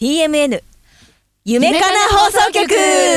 TMN 夢かな放送局。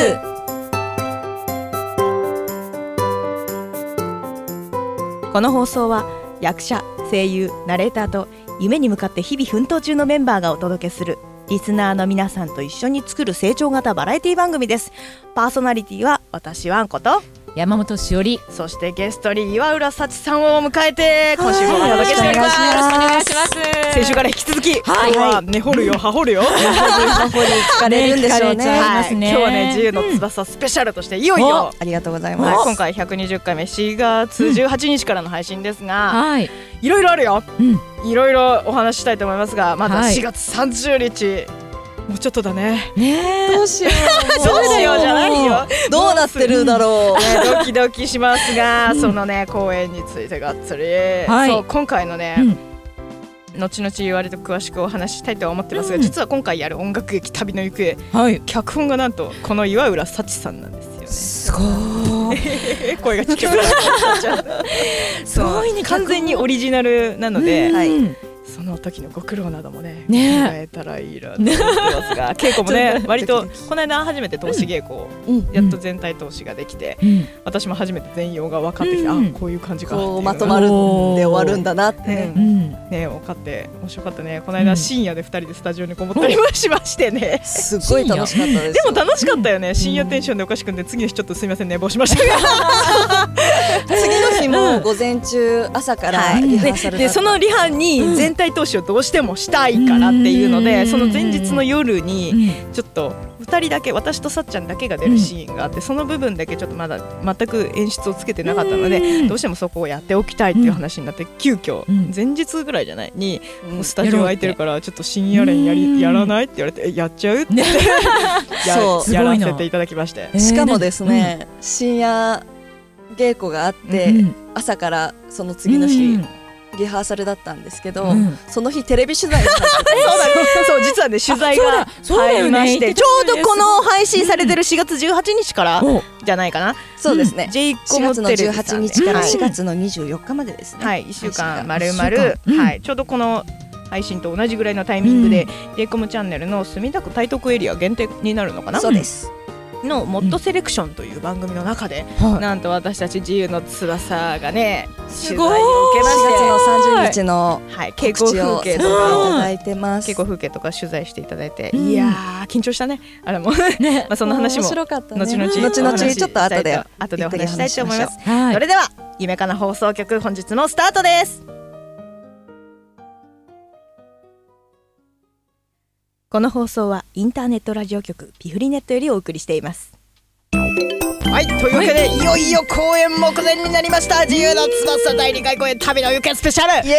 この放送は役者、声優、ナレーターと夢に向かって日々奮闘中のメンバーがお届けするリスナーの皆さんと一緒に作る成長型バラエティ番組です。パーソナリティは私ワンコと山本しおり、 そしてゲストに岩浦幸さんを迎えて今週もお届けしております。 よろしくお願いします。 先週から引き続き、今日は根掘るよ葉掘るよ聞かれるんでしょうね。 今日はね、自由の翼スペシャルとしていよいよありがとうございます。 今回120回目4月18日からの配信ですが、いろいろあるよ、いろいろお話ししたいと思いますが、まずは4月30日、もうちょっとだね。 どうしようどうしようじゃないよ。 どうなってるだろう。 ドキドキしますが、そのね公演についてがっつり、そう今回のね、後々割と詳しくお話ししたいとは思ってますが、実は今回やる音楽劇旅の行方、脚本がなんとこの岩浦幸さんなんですよね。 すごい声がちっちゃくなっちゃう。すごいね。完全にオリジナルなので、その時のご苦労などもね考えたらいいなと思ってますが、稽古もね割とこの間初めて通し稽古、やっと全体通しができて、私も初めて全容が分かってきて、あ、こういう感じか、 こうまとまるんで終わるんだなってね、 分かって面白かったね。この間深夜で2人でスタジオにこもったりもしましてね、 すごい楽しかったです。 でも楽しかったよね。深夜テンションでおかしくんで、次の日ちょっとすみません寝坊しましたが次の日も午前中朝からリハーサルで、そのリハに全体投資をどうしてもしたいからっていうので、その前日の夜にちょっと2人だけ、私とさっちゃんだけが出るシーンがあって、その部分だけちょっとまだ全く演出をつけてなかったので、どうしてもそこをやっておきたいっていう話になって、急遽前日ぐらいじゃないにスタジオ空いてるからちょっと深夜練やらないって言われて、やっちゃうってやらせていただきまして、 しかもですね、深夜稽古があって、朝からその次の日リハーサルだったんですけど、その日テレビ取材が入っててそう実はね取材が入りまして、ちょうどこの配信されてる4月18日からじゃないかな。 そうですね、 4 月の18日から4月の24日までですね、 1週間丸々、ちょうどこの配信と同じぐらいのタイミングで j コムチャンネルの墨田区台東区エリア限定になるのかな。 そうですのモッドセレクションという番組の中で、なんと私たち自由の翼がね取材を受けまして、 4月の30日の稽古風景とかいただいてます。 稽古風景とか取材していただいて、いやー緊張したね。あれもその話も後々ちょっと後でお話したいと思います。それでは夢かな放送局、本日もスタートです。この放送はインターネットラジオ局ピフリネットよりお送りしています。はい、というわけで、いよいよ公演目前になりました。自由の翼第2回公演旅の行方スペシャル、イエ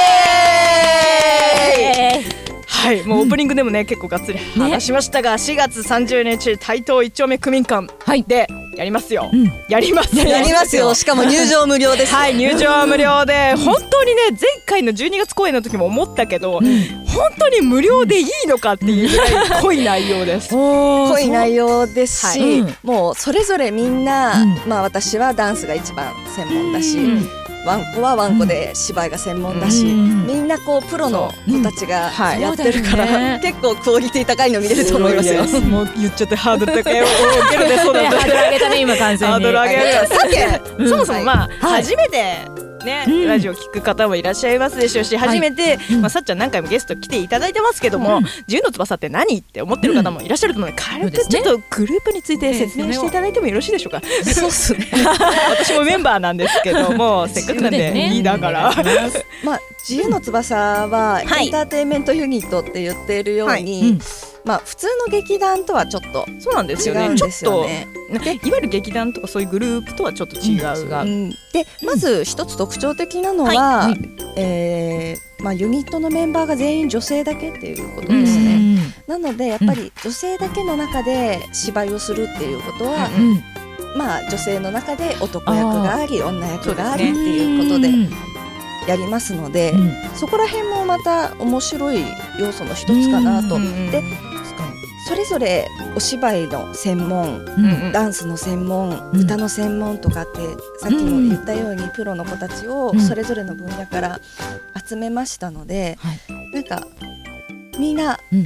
ーイ。はい、もうオープニングでもね、結構がっつり話しましたが、4月30日台東1丁目区民館でやりますよ、やりますよ。しかも入場無料です。はい、入場無料で、本当にね前回の12月公演の時も思ったけど、本当に無料でいいのかっていうぐらい濃い内容です。 濃い内容ですし、もうそれぞれみんな、私はダンスが一番専門だし、ワンコはワンコで芝居が専門だし、みんなこうプロの子たちがやってるから、結構クオリティ高いの見れると思いますよ。 もう言っちゃってハードル高いよ。受けるね、そうだった。 ハードル上げたね、今完全に。 ハードル上げた。さて、そもそも初めてね、ラジオ聞く方もいらっしゃいますでしょうし、初めてさっちゃん何回もゲスト来ていただいてますけども、自由の翼って何って思ってる方もいらっしゃると思うので、軽くちょっとグループについて説明していただいてもよろしいでしょうか。 そうっすね。 私もメンバーなんですけども、せっかくなんでリーダーから。 自由の翼はエンターテインメントユニットって言っているように、普通の劇団とはちょっとそうなんですよね。ちょっといわゆる劇団とかそういうグループとはちょっと違う。 で、まず一つ特徴的なのは、ユニットのメンバーが全員女性だけっていうことですね。なのでやっぱり女性だけの中で芝居をするっていうことは、女性の中で男役があり女役がありっていうことでやりますので、そこら辺もまた面白い要素の一つかなと。で、それぞれお芝居の専門、ダンスの専門、歌の専門とかってさっきも言ったようにプロの子たちをそれぞれの分野から集めましたので、なんかみんな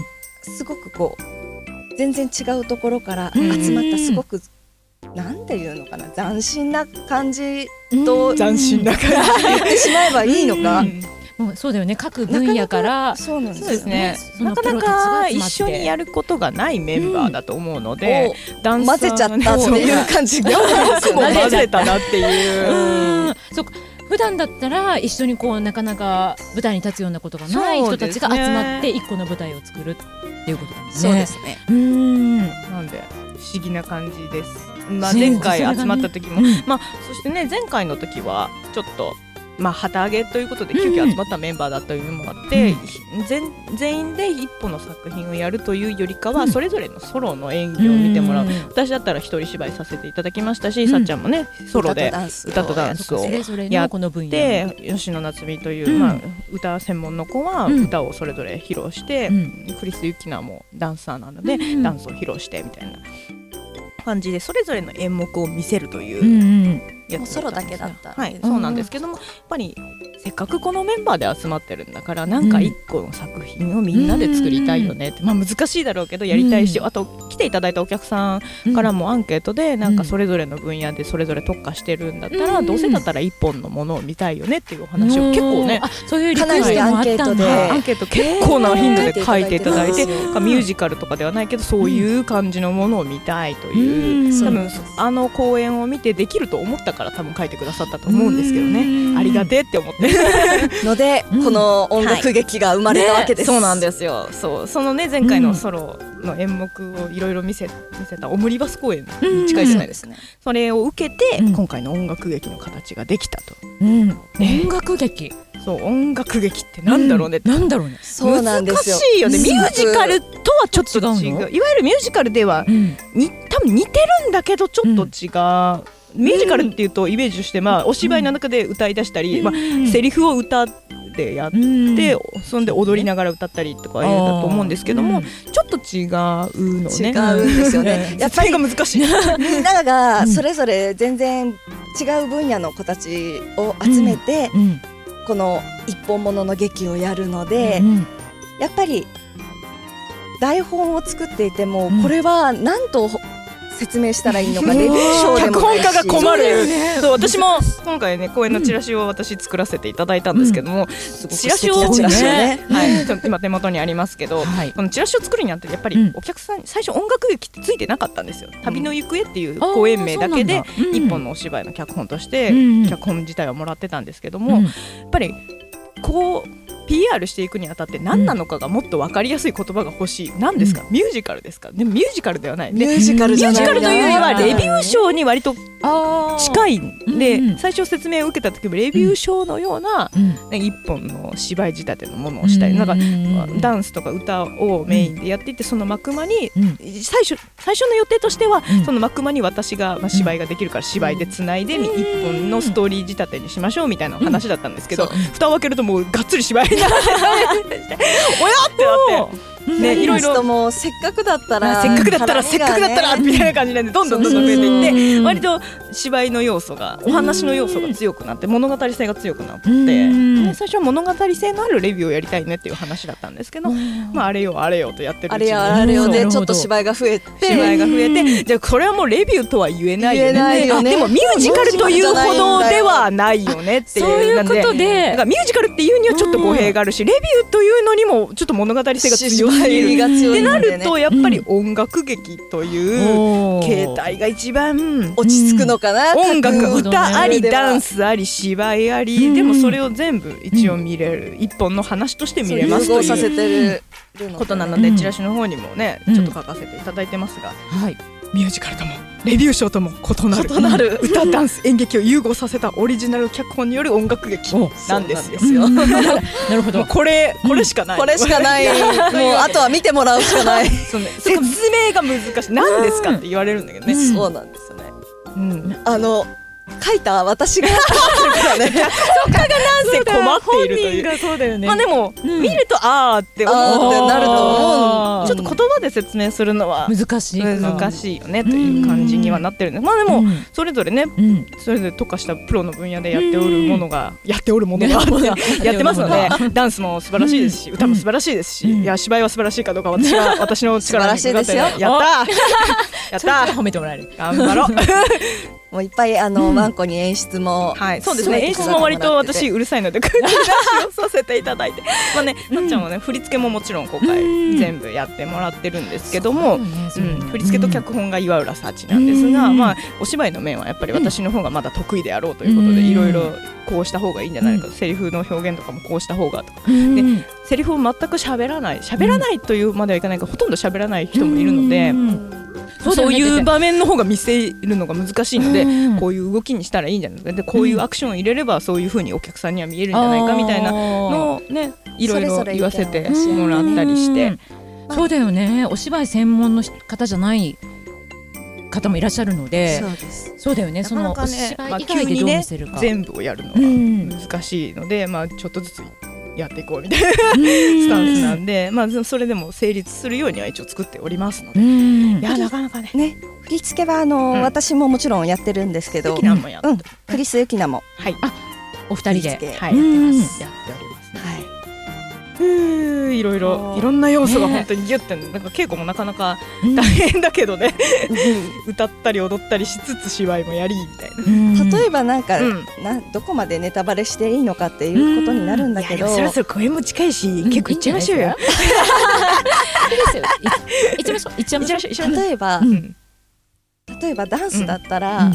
すごくこう全然違うところから集まったすごくなんていうのかな、斬新な感じと斬新な感じ言ってしまえばいいのか、 もうそうだよね、各分野からそうなんですそうですね、なかなか一緒にやることがないメンバーだと思うので、ダンサー混ぜちゃったっていう感じが混ぜたなっていうそうか、普段だったら一緒にこうなかなか舞台に立つようなことがない人たちが集まって一個の舞台を作るっていうことなんですね。 そうですね。 なんで不思議な感じです。前回集まった時も、そしてね、前回の時はちょっと旗揚げということで急遽集まったメンバーだというのもあって、全員で一本の作品をやるというよりかは、それぞれのソロの演技を見てもらう。私だったら一人芝居させていただきましたし、さっちゃんもねソロで歌とダンスをやって、吉野夏美という歌専門の子は歌をそれぞれ披露して、クリス・ユキナもダンサーなのでダンスを披露してみたいな感じで、それぞれの演目を見せるというやつソロだけだったんで、 はい、そうなんですけども、やっぱりせっかくこのメンバーで集まってるんだから、なんか一個の作品をみんなで作りたいよねって、難しいだろうけどやりたいし、あと来ていただいたお客さんからもアンケートで、なんかそれぞれの分野でそれぞれ特化してるんだったら、どうせだったら一本のものを見たいよねっていうお話を結構ね、 そういうリクエストもあったんだ。 アンケート結構な頻度で書いていただいて、ミュージカルとかではないけどそういう感じのものを見たいという、多分あの公演を見てできると思ったから多分書いてくださったと思うんですけどね、ありがてえって思ってので、この音楽劇が生まれたわけです。 そうなんですよ。そのね、前回のソロの演目をいろいろ見せたオムニバス公演に近いじゃないですか。それを受けて今回の音楽劇の形ができたと。 音楽劇、 そう音楽劇ってなんだろうね、 なんだろうね、 そうなんですよ。 難しいよね。ミュージカルとはちょっと違う。いわゆるミュージカルでは多分似てるんだけどちょっと違う。ミュージカルっていうとイメージして、お芝居の中で歌い出したり、セリフを歌ってやって、そんで踊りながら歌ったりとかだと思うんですけども、ちょっと違うのね。 違うんですよね。 やっぱりが難しい。 みんながそれぞれ全然違う分野の子たちを集めて、この一本物の劇をやるので、やっぱり台本を作っていても、これは何と説明したらいいのか、レビュー賞でもないし、 脚本家が困る。そう、私も今回ね公演のチラシを私作らせていただいたんですけども、チラシをね、今手元にありますけど、このチラシを作るにあってやっぱりお客さん最初音楽劇ってついてなかったんですよ。旅の行方っていう公演名だけで一本のお芝居の脚本として脚本自体はもらってたんですけども、やっぱりこうPR していくにあたって何なのかがもっと分かりやすい言葉が欲しい。何ですか、ミュージカルですか。でもミュージカルではない。 ミュージカルじゃない。 ミュージカルというよりはレビュー賞に割と近いんで、最初説明を受けた時もレビュー賞のような一本の芝居仕立てのものをしたい。なんかダンスとか歌をメインでやっていて、その幕間に最初の予定としてはその幕間に私が芝居ができるから芝居でつないで一本のストーリー仕立てにしましょうみたいな話だったんですけど、蓋を開けるともうがっつり芝居になっておやってなって。いろいろもせっかくだったらみたいな感じでどんどん増えていって、割と芝居の要素がお話の要素が強くなって物語性が強くなって、最初は物語性のあるレビューをやりたいねっていう話だったんですけど、あれよとやってるうちにあれよでちょっと芝居が増えてじゃあこれはもうレビューとは言えないよね。でもミュージカルというほどではないよねっていう。 そういうことで、 だからミュージカルっていうにはちょっと語弊があるし、レビューというのにもちょっと物語性が強いってなると、やっぱり音楽劇という形態が一番落ち着くのかな。 音楽、歌ありダンスあり芝居あり、でもそれを全部一応見れる、一本の話として見れますということなので、チラシの方にもねちょっと書かせていただいてますが、ミュージカルともレビュー賞とも異なる歌ダンス演劇を融合させたオリジナル脚本による音楽劇なんですよ。なるほど。 これしかない。 これしかない。もうあとは見てもらうしかない。 説明が難しい。何ですかって言われるんだけどね。 そうなんですよね。 書いた私がやってるからねそこがなんせ困っているという。 本人がそうだよね。 まあでも、見るとあーって思あーってなると思うちょっと言葉で説明するのは難しいか。 難しいよねという感じにはなってるんで、まあでもうんそれぞれね、 うんそれぞれ特化したプロの分野でやっておるものがやってますので、ダンスも素晴らしいですし、歌も素晴らしいですし、いや芝居は素晴らしいかどうか私の力に向かって素晴らしいですよやったやった褒めてもらえる。 頑張ろう。 もういっぱいワンコに演出も、 はい、そうですね。演出も割と私うるさいので口出しをさせていただいて、まあね、なっちゃんはね振り付けももちろん今回全部やってもらってるんですけども、振り付けと脚本が岩浦幸なんですが、まあお芝居の面はやっぱり私の方がまだ得意であろうということで、いろいろこうした方がいいんじゃないか、セリフの表現とかもこうした方がとか、でセリフを全く喋らないというまではいかないけど、ほとんど喋らない人もいるので。そういう場面の方が見せるのが難しいので、こういう動きにしたらいいんじゃないか、でこういうアクションを入れればそういう風にお客さんには見えるんじゃないかみたいなのをね、いろいろ言わせてもらったりして、 そうだよね。お芝居専門の方じゃない方もいらっしゃるので、 そうです。 そうだよね。そのお芝居以外でどう見せるか、 全部をやるのは難しいので、まあちょっとずつやっていこうみたいなスタンスなんで、まあそれでも成立するようには一応作っておりますので、いやなかなかね。 振り付けは私ももちろんやってるんですけど、 ゆきなもやって、 クリスゆきなも、 はい、 お二人で、 はい、やってます。やっておりますね。はい。いろんな要素が本当にギュッて、なんか稽古もなかなか大変だけどね、歌ったり踊ったりしつつ芝居もやりみたいな。 例えばなんかどこまでネタバレしていいのかっていうことになるんだけど、 そろそろ声も近いし結構いっちゃいましょうよ。 いっちゃいましょう。いっちゃいましょう。 例えばダンスだったら、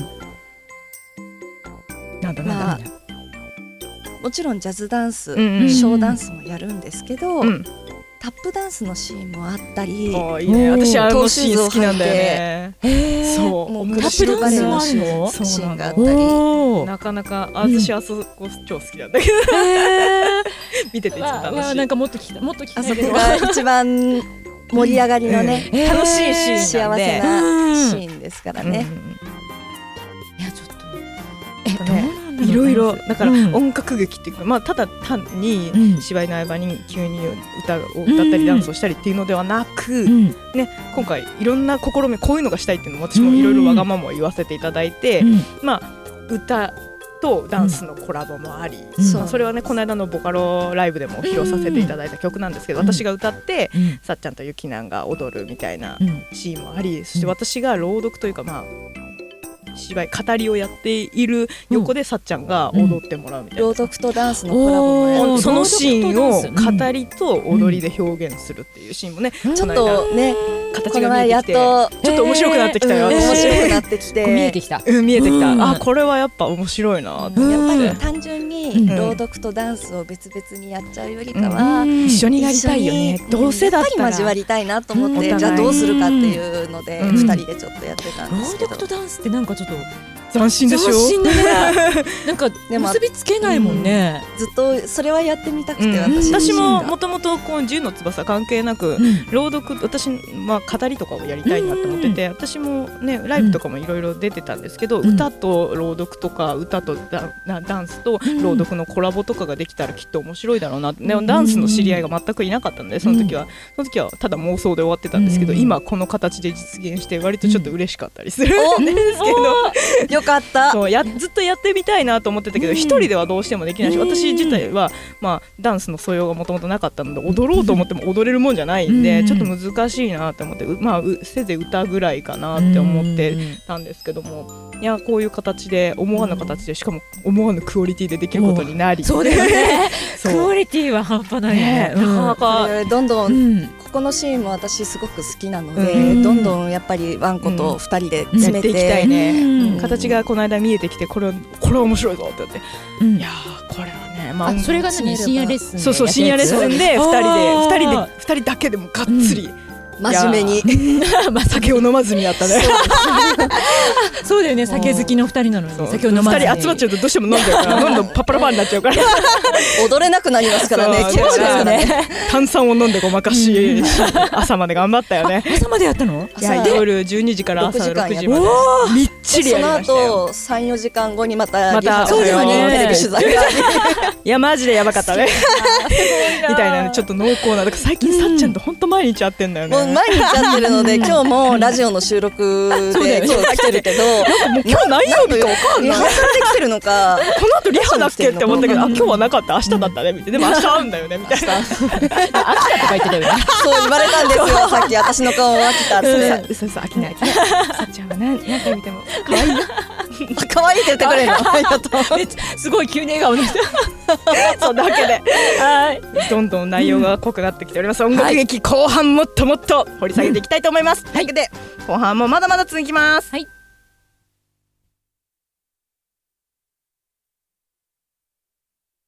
まあもちろんジャズダンス、ショーダンスもやるんですけど、タップダンスのシーンもあったり、 いいね、私あのシーン好きなんだよね。そう、 タップダンスのシーンがあったり、 なかなか私あそこ超好きなんだけど、見てていつも楽しい。 なんかもっと聞きたい、もっと聞きたい。 あそこが一番盛り上がりのね、 楽しいシーン、 幸せなシーンですからね。 いやちょっといろいろだから音楽劇っていうか、まあただ単に芝居の合間に急に歌を歌ったりダンスをしたりっていうのではなく、ね、今回いろんな試み、こういうのがしたいっていうのも私もいろいろわがままを言わせていただいて、まあ歌とダンスのコラボもあり、それはねこの間のボカロライブでも披露させていただいた曲なんですけど、私が歌ってさっちゃんとゆきなんが踊るみたいなシーンもあり、そして私が朗読というか、まあ芝居語りをやっている横でさっちゃんが踊ってもらうみたいな、 朗読とダンスのコラボもやる、 そのシーンを語りと踊りで表現するっていうシーンもね、 ちょっとね形が見えてきて、ちょっと面白くなってきたよ。 面白くなってきて、 見えてきた。 見えてきた。あ、これはやっぱ面白いな。 やっぱり単純に朗読とダンスを別々にやっちゃうよりかは、 一緒にやりたいよね。どうせだったらやっぱり交わりたいなと思って、じゃあどうするかっていうので2人でちょっとやってたんですけど、 朗読とダンスってなんかちょっと斬新でしょ。 斬新だね。なんか結びつけないもんね。 ずっとそれはやってみたくて、 私ももともとこう10の翼関係なく朗読、私まあ語りとかをやりたいなと思ってて、私もねライブとかもいろいろ出てたんですけど、歌と朗読とか歌とダンスと朗読のコラボとかができたらきっと面白いだろうなって。ダンスの知り合いが全くいなかったので、その時はただ妄想で終わってたんですけど、今この形で実現して割とちょっと嬉しかったりするんですけど、 よかった。 そうずっとやってみたいなと思ってたけど、一人ではどうしてもできないし、私自体はまあダンスの素養がもともとなかったので、踊ろうと思っても踊れるもんじゃないんで、ちょっと難しいなと思って、まあせいぜい歌ぐらいかなって思ってたんですけども、いやこういう形で思わぬ形で、しかも思わぬクオリティでできることになり、 そうだよね。クオリティは半端ないね。 なかなかどんどんこのシーンも私すごく好きなので、どんどんやっぱりワンコと2人で詰めていきたいね。形がこの間見えてきて、これは面白いぞって言って、いやこれはね、まあそれが何、深夜レッスン、 そう深夜レッスンで2人だけでもがっつり真面目に酒を飲まずにやったね。 そうだよね、酒好きの2人なのに酒を飲まずに。 2人集まっちゃうとどうしても飲んじゃうからどんどんパッパラパーになっちゃうから踊れなくなりますからね。 そうだよね。炭酸を飲んでごまかし、朝まで頑張ったよね。 朝までやったの？ いや、夜12時から朝6時までみっちりやりましたよ。 その後 3,4 時間後にまたリハそうだよね、 テレビ取材がいやマジでやばかったねみたいな、ちょっと濃厚な。だから最近さっちゃんと本当毎日会ってんだよね。 もう毎日会ってるので今日もラジオの収録で今日来てるけど、 もう今日何曜日か分かんない。 リハーサルで来てるのかこの後リハだっけって思ったけど、あ今日はなかった、明日だったねみたいな。でも明日会うんだよねみたいな。 秋田とか言ってたよね。 そう言われたんですよさっき。私の顔は秋田ってそう飽きない。さっちゃんは何回見ても可愛いよ。 可愛いって言ってくれるの。ありがとう。 すごい急に笑顔になった。 そんなわけで、はい、どんどん内容が濃くなってきております。音楽劇後半もっともっと掘り下げていきたいと思います。というわけで後半もまだまだ続きます。 はい。